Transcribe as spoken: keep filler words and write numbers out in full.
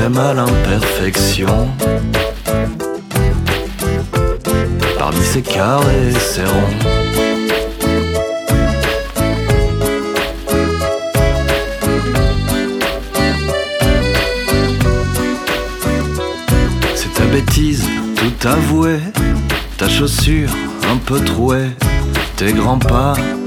t'aimes à l'imperfection. Parmi ces carrés et ces ronds, c'est ta bêtise, tout avoué, ta chaussure un peu trouée, tes grands pas